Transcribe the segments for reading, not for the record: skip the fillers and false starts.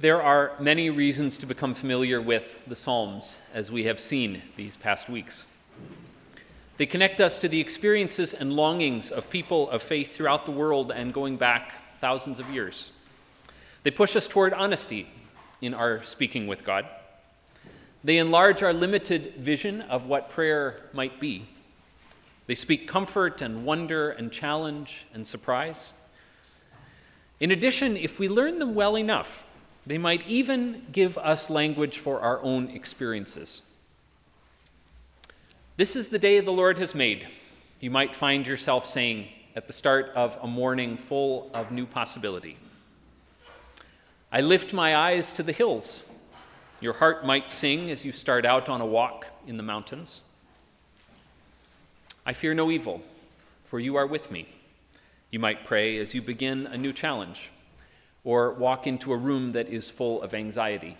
There are many reasons to become familiar with the Psalms, as we have seen these past weeks. They connect us to the experiences and longings of people of faith throughout the world and going back thousands of years. They push us toward honesty in our speaking with God. They enlarge our limited vision of what prayer might be. They speak comfort and wonder and challenge and surprise. In addition, if we learn them well enough, they might even give us language for our own experiences. This is the day the Lord has made, you might find yourself saying at the start of a morning full of new possibility. I lift my eyes to the hills. Your heart might sing as you start out on a walk in the mountains. I fear no evil, for you are with me. You might pray as you begin a new challenge, or walk into a room that is full of anxiety.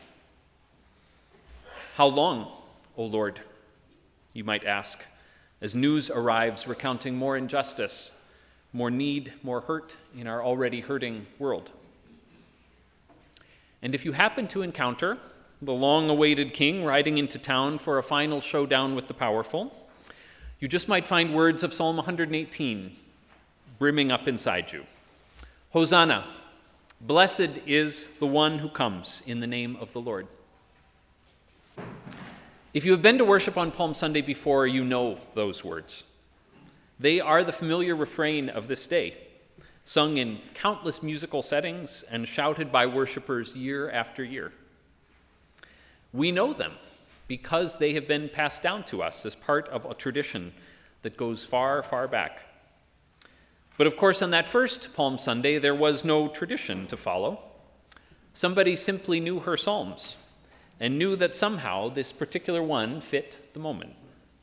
How long, O Lord? You might ask, as news arrives recounting more injustice, more need, more hurt in our already hurting world. And if you happen to encounter the long-awaited king riding into town for a final showdown with the powerful, you just might find words of Psalm 118 brimming up inside you. Hosanna! Blessed is the one who comes in the name of the Lord. If you have been to worship on Palm Sunday before, you know those words. They are the familiar refrain of this day, sung in countless musical settings and shouted by worshipers year after year. We know them because they have been passed down to us as part of a tradition that goes far, far back. But of course, on that first Palm Sunday, there was no tradition to follow. Somebody simply knew her psalms and knew that somehow this particular one fit the moment.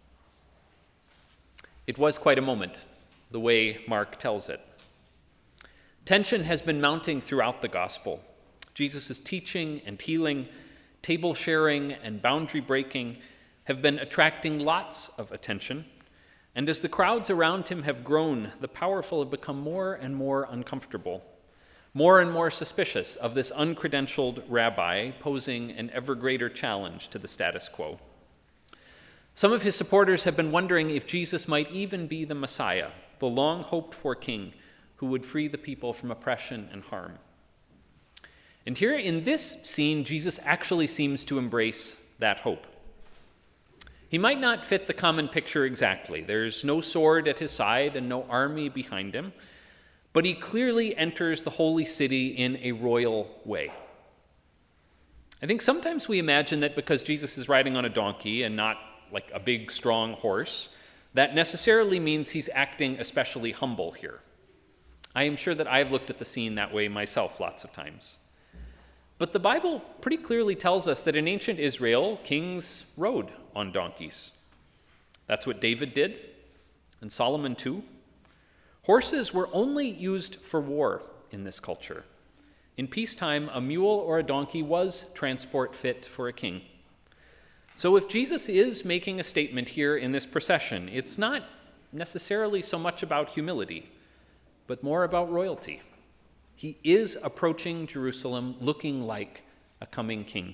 It was quite a moment, the way Mark tells it. Tension has been mounting throughout the gospel. Jesus' teaching and healing, table sharing and boundary breaking have been attracting lots of attention. And as the crowds around him have grown, the powerful have become more and more uncomfortable, more and more suspicious of this uncredentialed rabbi posing an ever greater challenge to the status quo. Some of his supporters have been wondering if Jesus might even be the Messiah, the long-hoped-for king who would free the people from oppression and harm. And here in this scene, Jesus actually seems to embrace that hope. He might not fit the common picture exactly. There's no sword at his side and no army behind him, but he clearly enters the holy city in a royal way. I think sometimes we imagine that because Jesus is riding on a donkey and not like a big, strong horse, that necessarily means he's acting especially humble here. I am sure that I've looked at the scene that way myself lots of times. But the Bible pretty clearly tells us that in ancient Israel, kings rode on donkeys. That's what David did, and Solomon too. Horses were only used for war in this culture. In peacetime, a mule or a donkey was transport fit for a king. So if Jesus is making a statement here in this procession, it's not necessarily so much about humility, but more about royalty. He is approaching Jerusalem looking like a coming king.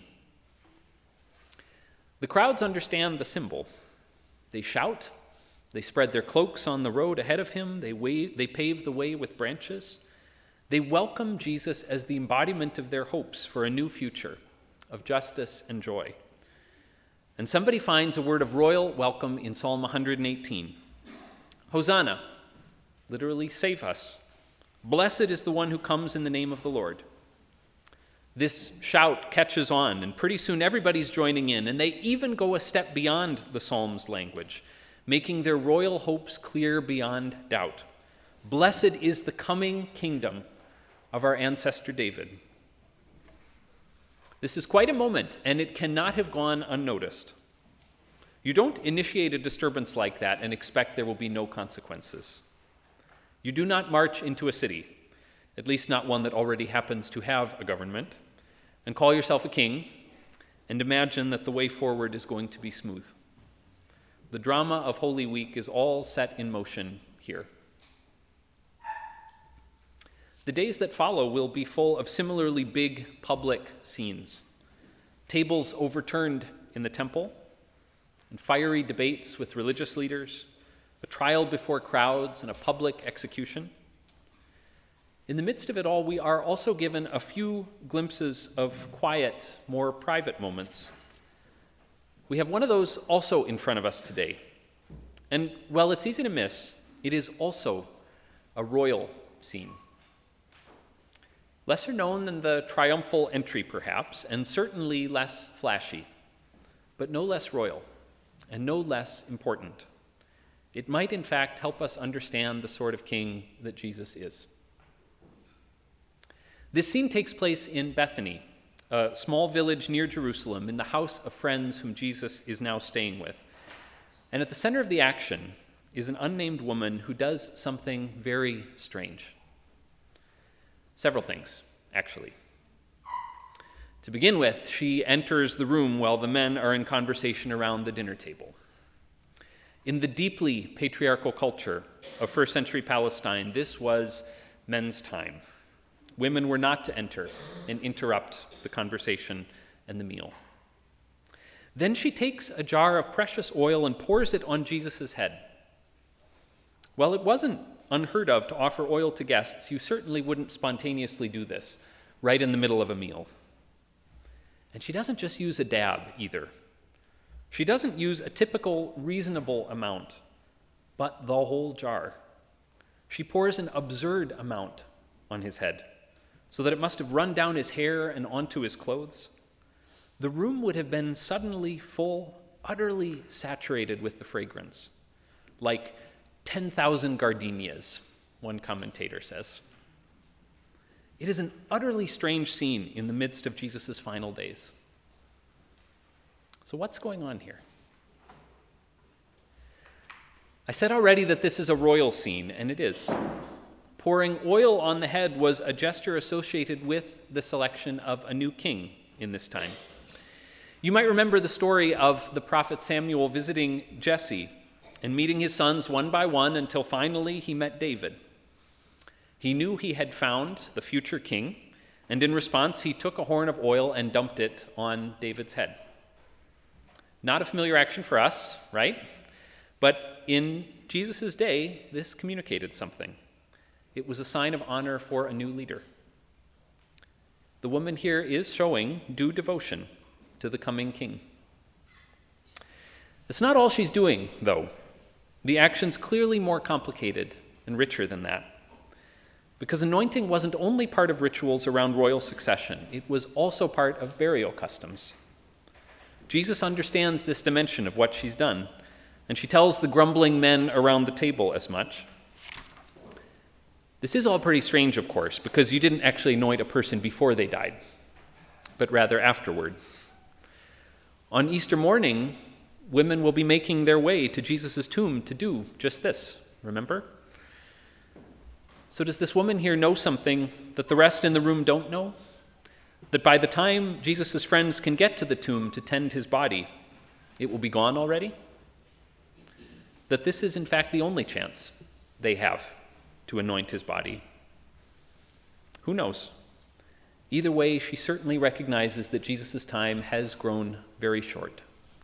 The crowds understand the symbol. They shout, they spread their cloaks on the road ahead of him, they pave the way with branches. They welcome Jesus as the embodiment of their hopes for a new future of justice and joy. And somebody finds a word of royal welcome in Psalm 118. Hosanna, literally save us. Blessed is the one who comes in the name of the Lord. This shout catches on, and pretty soon everybody's joining in, and they even go a step beyond the Psalms language, making their royal hopes clear beyond doubt. Blessed is the coming kingdom of our ancestor David. This is quite a moment, and it cannot have gone unnoticed. You don't initiate a disturbance like that and expect there will be no consequences. You do not march into a city, at least not one that already happens to have a government, and call yourself a king and imagine that the way forward is going to be smooth. The drama of Holy Week is all set in motion here. The days that follow will be full of similarly big public scenes. Tables overturned in the temple, and fiery debates with religious leaders, a trial before crowds, and a public execution. In the midst of it all, we are also given a few glimpses of quiet, more private moments. We have one of those also in front of us today. And while it's easy to miss, it is also a royal scene. Lesser known than the triumphal entry, perhaps, and certainly less flashy, but no less royal and no less important. It might, in fact, help us understand the sort of king that Jesus is. This scene takes place in Bethany, a small village near Jerusalem, in the house of friends whom Jesus is now staying with. And at the center of the action is an unnamed woman who does something very strange. Several things, actually. To begin with, she enters the room while the men are in conversation around the dinner table. In the deeply patriarchal culture of first century Palestine, this was men's time. Women were not to enter and interrupt the conversation and the meal. Then she takes a jar of precious oil and pours it on Jesus' head. While it wasn't unheard of to offer oil to guests, you certainly wouldn't spontaneously do this right in the middle of a meal. And she doesn't just use a dab either. She doesn't use a typical reasonable amount, but the whole jar. She pours an absurd amount on his head, so that it must have run down his hair and onto his clothes. The room would have been suddenly full, utterly saturated with the fragrance, like 10,000 gardenias, one commentator says. It is an utterly strange scene in the midst of Jesus' final days. So what's going on here? I said already that this is a royal scene, and it is. Pouring oil on the head was a gesture associated with the selection of a new king in this time. You might remember the story of the prophet Samuel visiting Jesse and meeting his sons one by one until finally he met David. He knew he had found the future king, and in response he took a horn of oil and dumped it on David's head. Not a familiar action for us, right? But in Jesus' day, this communicated something. It was a sign of honor for a new leader. The woman here is showing due devotion to the coming king. It's not all she's doing, though. The action's clearly more complicated and richer than that. Because anointing wasn't only part of rituals around royal succession, it was also part of burial customs. Jesus understands this dimension of what she's done, and she tells the grumbling men around the table as much. This is all pretty strange, of course, because you didn't actually anoint a person before they died, but rather afterward. On Easter morning, women will be making their way to Jesus' tomb to do just this, remember? So does this woman here know something that the rest in the room don't know? That by the time Jesus' friends can get to the tomb to tend his body, it will be gone already? That this is in fact the only chance they have to anoint his body? Who knows? Either way, she certainly recognizes that Jesus' time has grown very short.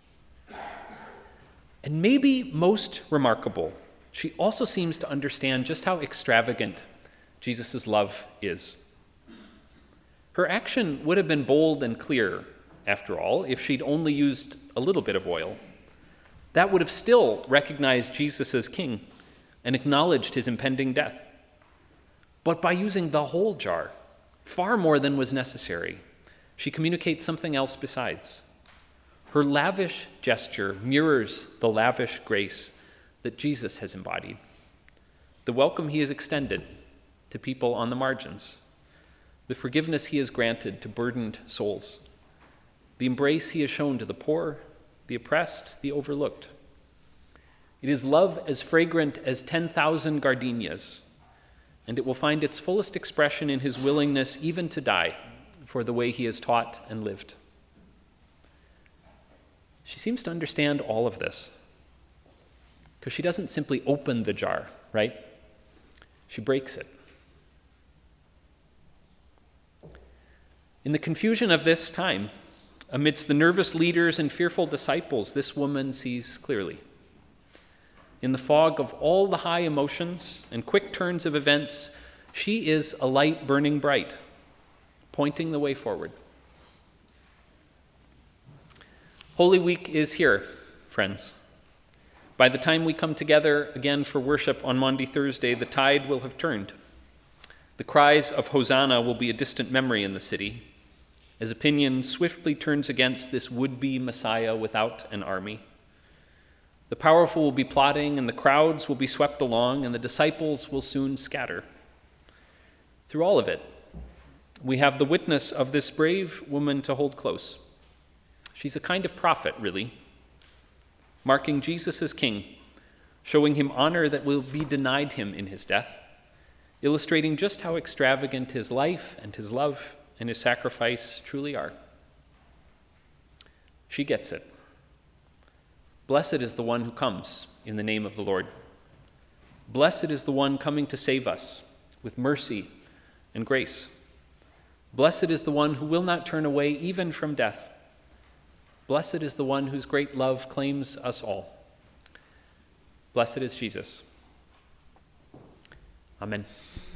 And maybe most remarkable, she also seems to understand just how extravagant Jesus' love is. Her action would have been bold and clear, after all, if she'd only used a little bit of oil. That would have still recognized Jesus as king and acknowledged his impending death. But by using the whole jar, far more than was necessary, she communicates something else besides. Her lavish gesture mirrors the lavish grace that Jesus has embodied, the welcome he has extended to people on the margins, the forgiveness he has granted to burdened souls, the embrace he has shown to the poor, the oppressed, the overlooked. It is love as fragrant as 10,000 gardenias, and it will find its fullest expression in his willingness even to die for the way he has taught and lived. She seems to understand all of this, because she doesn't simply open the jar, right? She breaks it. In the confusion of this time, amidst the nervous leaders and fearful disciples, this woman sees clearly. In the fog of all the high emotions and quick turns of events, she is a light burning bright, pointing the way forward. Holy Week is here, friends. By the time we come together again for worship on Maundy Thursday, the tide will have turned. The cries of Hosanna will be a distant memory in the city, as opinion swiftly turns against this would-be Messiah without an army. The powerful will be plotting, and the crowds will be swept along, and the disciples will soon scatter. Through all of it, we have the witness of this brave woman to hold close. She's a kind of prophet, really, marking Jesus as king, showing him honor that will be denied him in his death, illustrating just how extravagant his life and his love and his sacrifice truly are. She gets it. Blessed is the one who comes in the name of the Lord. Blessed is the one coming to save us with mercy and grace. Blessed is the one who will not turn away even from death. Blessed is the one whose great love claims us all. Blessed is Jesus. Amen.